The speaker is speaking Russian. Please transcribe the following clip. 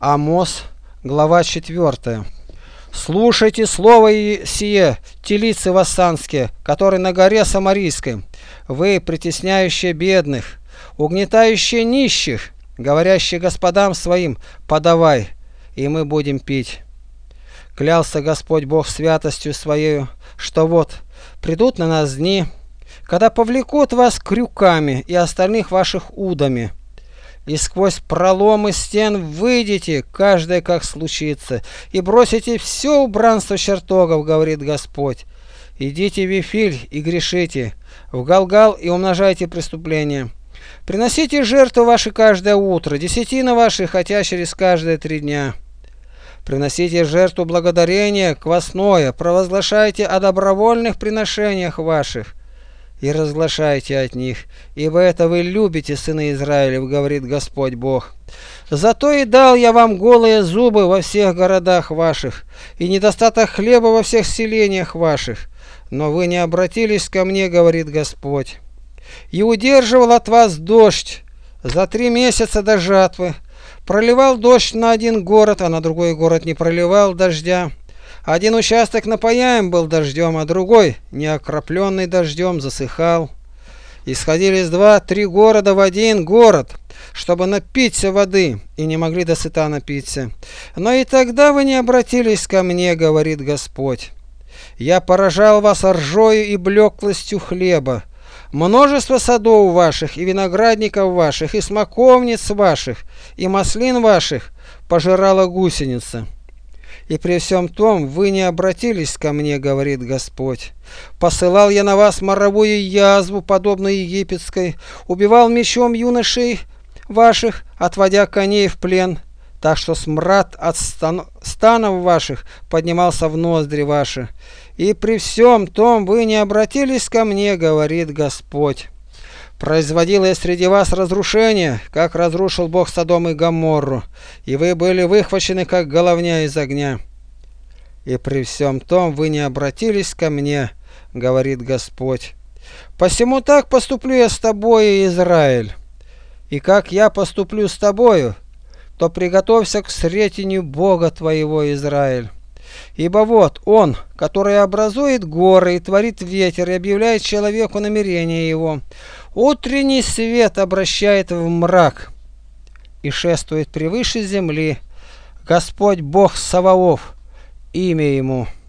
Амос, глава 4. «Слушайте слово сие, телицы вассанские, которые на горе Самарийской, вы, притесняющие бедных, угнетающие нищих, говорящие господам своим: подавай, и мы будем пить. Клялся Господь Бог святостью Своею, что вот придут на нас дни, когда повлекут вас крюками и остальных ваших удами, и сквозь проломы стен выйдете, каждое как случится, и бросите все убранство чертогов, говорит Господь. Идите в Вифиль и грешите, в Галгал и умножайте преступления. Приносите жертвы ваши каждое утро, десятины ваши, хотя через каждые 3 дня. Приносите жертву благодарения квасное, провозглашайте о добровольных приношениях ваших и разглашайте от них, ибо это вы любите, сыны Израилев, говорит Господь Бог. Зато и дал я вам голые зубы во всех городах ваших, и недостаток хлеба во всех селениях ваших, но вы не обратились ко мне, говорит Господь. И удерживал от вас дождь за 3 месяца до жатвы, проливал дождь на один город, а на другой город не проливал дождя. Один участок напояем был дождем, а другой, не окропленный дождем, засыхал. И сходились 2-3 города в один город, чтобы напиться воды, и не могли досыта напиться. Но и тогда вы не обратились ко мне, говорит Господь. Я поражал вас ржою и блеклостью хлеба. Множество садов ваших, и виноградников ваших, и смоковниц ваших, и маслин ваших пожирала гусеница. И при всем том вы не обратились ко мне, говорит Господь. Посылал я на вас моровую язву, подобную египетской, убивал мечом юношей ваших, отводя коней в плен, так что смрад от станов ваших поднимался в ноздри ваши. И при всем том вы не обратились ко мне, говорит Господь. Производил я среди вас разрушение, как разрушил Бог Содом и Гоморру, и вы были выхвачены, как головня из огня. И при всем том вы не обратились ко мне, говорит Господь. Посему так поступлю я с тобою, Израиль. И как я поступлю с тобою, то приготовься к встретению Бога твоего, Израиль. Ибо вот Он, который образует горы и творит ветер, и объявляет человеку намерение его, утренний свет обращает в мрак и шествует превыше земли. Господь Бог Саваоф, имя Ему.